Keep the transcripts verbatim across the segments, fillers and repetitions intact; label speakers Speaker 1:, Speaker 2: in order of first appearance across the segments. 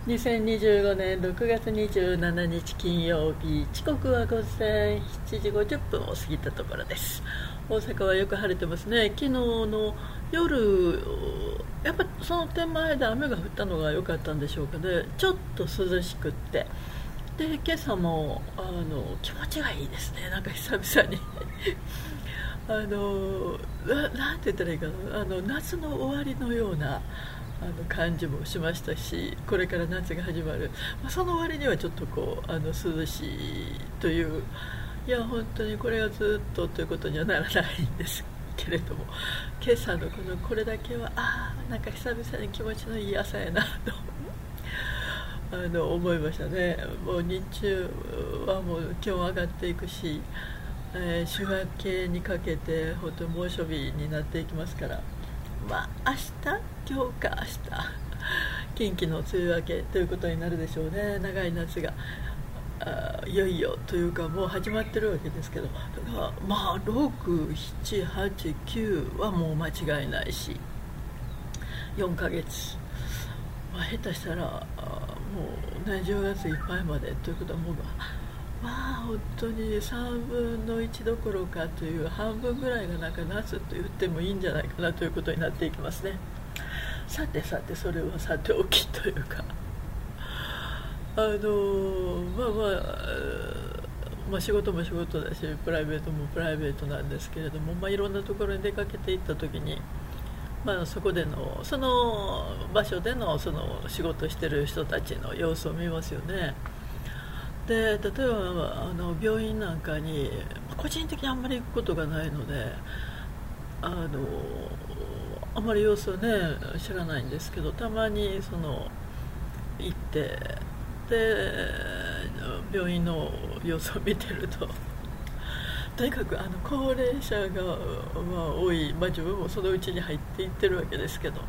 Speaker 1: にせんにじゅうごねんろくがつにじゅうしちにち金曜日、時刻は午前しちじごじゅっぷんを過ぎたところです。大阪はよく晴れてますね。昨日の夜、やっぱその手前で雨が降ったのが良かったんでしょうかね。ちょっと涼しくって、で今朝もあの気持ちがいいですね。なんか久々にあのななんて言ったらいいかな、あの夏の終わりのようなあの感じもしましたし、これから夏が始まる、まあ、その割にはちょっとこうあの涼しいという、いや本当にこれがずっとということにはならないんですけれども、今朝のこのこれだけはああなんか久々に気持ちのいい朝やなとあの思いましたね。もう日中はもう気温上がっていくし、えー、週明けにかけて本当に猛暑日になっていきますから、まあ明日今日か明日近畿の梅雨明けということになるでしょうね。長い夏があいよいよというかもう始まってるわけですけど、だからまあろく、なな、はち、きゅうはもう間違いないし、よんかげつ、まあ、下手したらもう、ね、じゅうがついっぱいまでということはもうまあ本当にさんぶんのいちどころかという半分ぐらいがなんか夏と言ってもいいんじゃないかなということになっていきますね。さてさて、それはさておきというか、あのまあまあ、まあ、仕事も仕事だしプライベートもプライベートなんですけれども、まあ、いろんなところに出かけていった時に、まあ、そこでのその場所でのその仕事してる人たちの様子を見ますよね。で例えばあの病院なんかに個人的にあんまり行くことがないので、あのあんまり様子をね知らないんですけど、たまにその行ってで病院の様子を見てると、とにかくあの高齢者が、まあ、多い、まあ、自分もそのうちに入っていってるわけですけど、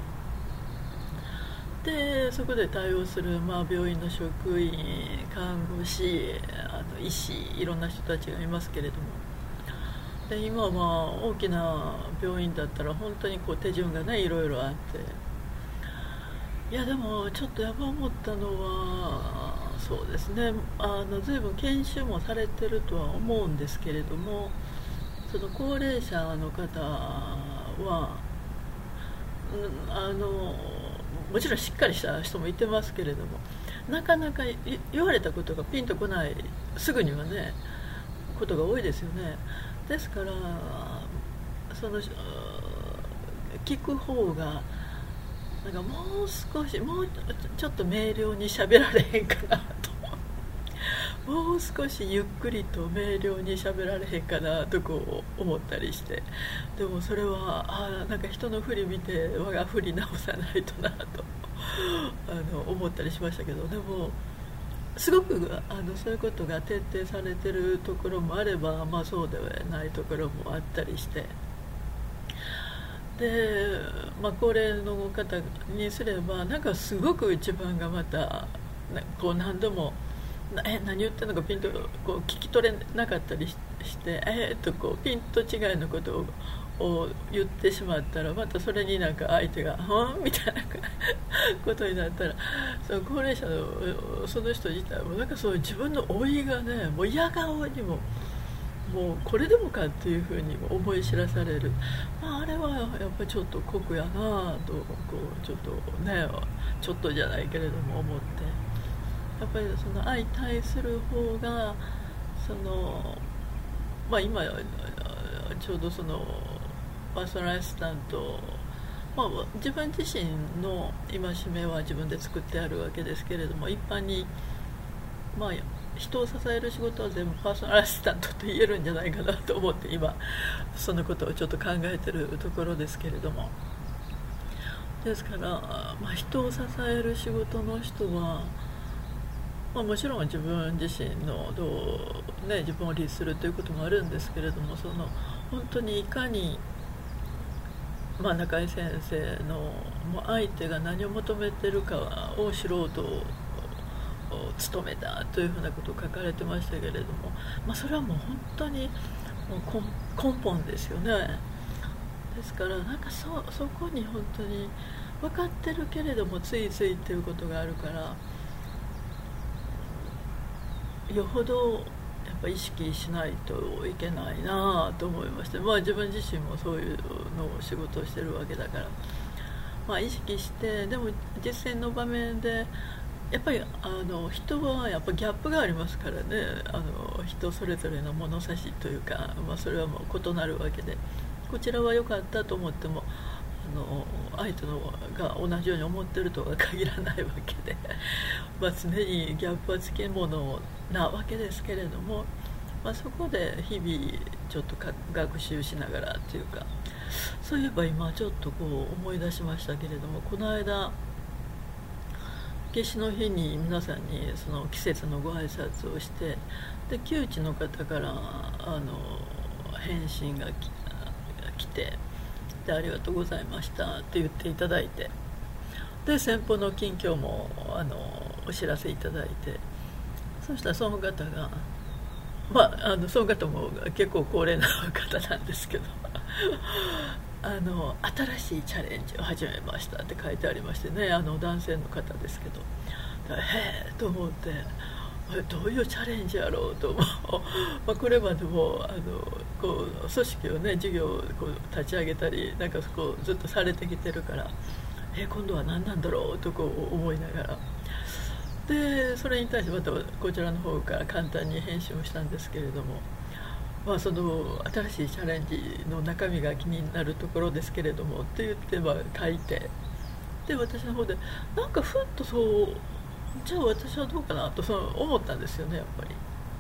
Speaker 1: でそこで対応する、まあ、病院の職員、看護師、あの医師、いろんな人たちがいますけれども、で今はまあ大きな病院だったら本当にこう手順がねいろいろあって、いやでもちょっとやっぱ思ったのはそうですね、あの随分研修もされてるとは思うんですけれども、その高齢者の方はあのもちろんしっかりした人もいてますけれども、なかなか言われたことがピンとこないすぐにはねことが多いですよね。ですからその聞く方がなんかもう少しもうちょっと明瞭に喋られへんかなともう少しゆっくりと明瞭に喋られへんかなとこう思ったりして、でもそれはあなんか人の振り見て我が振り直さないとなとあの思ったりしましたけど、でもすごくあのそういうことが徹底されてるところもあれば、まあ、そうではないところもあったりして、で、まあ、高齢の方にすればなんかすごく自分がまたこう何度もえ何言ってるのかピンとこう聞き取れなかったりしてえー、っとこうピンと違いのことをを言ってしまったら、またそれになんか相手が「はん?」みたいなことになったら、その高齢者のその人自体もなんかそう自分の老いがねもう嫌顔にももうこれでもかっていうふうに思い知らされる、まあ、あれはやっぱりちょっと酷やなとこうちょっとねちょっとじゃないけれども思って、やっぱりその相対する方がその、まあ、今ちょうどそのパーソナルアシスタント、まあ、自分自身の戒めは自分で作ってあるわけですけれども、一般に、まあ、人を支える仕事は全部パーソナルアシスタントと言えるんじゃないかなと思って今そのことをちょっと考えてるところですけれども、ですから、まあ、人を支える仕事の人は、まあ、もちろん自分自身のどう、ね、自分を律するということもあるんですけれども、その本当にいかに、まあ、中井先生のもう相手が何を求めているかを知ろうと努めたというふうなことを書かれてましたけれども、まあ、それはもう本当にもう根本ですよね。ですからなんか そ, そこに本当に分かってるけれどもついついっていうことがあるから、 よほどやっぱ意識しないといけないなと思いまして、まあ、自分自身もそういうのを仕事をしてるわけだから、まあ、意識して、でも実践の場面でやっぱりあの人はやっぱギャップがありますからね、あの人それぞれの物差しというか、まあ、それはもう異なるわけで、こちらは良かったと思ってもあの相手のが同じように思ってるとは限らないわけでまあ常にギャップはつきものなわけですけれども、まあ、そこで日々ちょっとか学習しながらというか、そういえば今ちょっとこう思い出しましたけれども、この間夏至の日に皆さんにその季節のご挨拶をして、で旧知の方からあの返信がき来て、でありがとうございましたって言っていただいて、で先方の近況もあのお知らせいただいて、そしたらその方が、まあ、あのその方も結構高齢な方なんですけどあの新しいチャレンジを始めましたって書いてありましてね、あの男性の方ですけど、へえと思って、どういうチャレンジやろうと思うまあこれまでもあのこう組織をね、事業をこう立ち上げたりなんかこうずっとされてきてるから、え今度は何なんだろうとこう思いながら、でそれに対してまたこちらの方から簡単に返信をしたんですけれども、まあ、その新しいチャレンジの中身が気になるところですけれどもって言ってまあ書いて、で私の方でなんかふっとそう、じゃあ私はどうかなとそう思ったんですよね、やっぱり。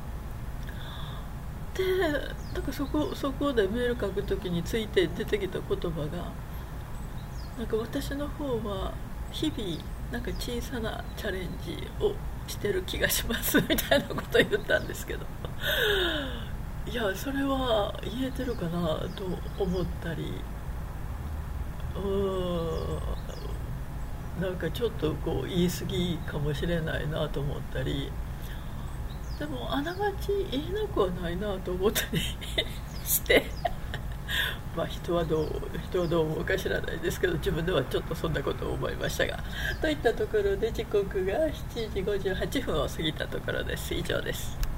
Speaker 1: でなんかそこそこでメール書くときについて出てきた言葉が、なんか私の方は日々なんか小さなチャレンジをしてる気がしますみたいなことを言ったんですけどいやそれは言えてるかなと思ったり、うーんなんかちょっとこう言い過ぎかもしれないなと思ったり、でもあながち言えなくはないなと思ったりしてまあ人はどう人はどう思うか知らないですけど、自分ではちょっとそんなことを思いましたが、といったところで時刻がしちじごじゅうはっぷんを過ぎたところです。以上です。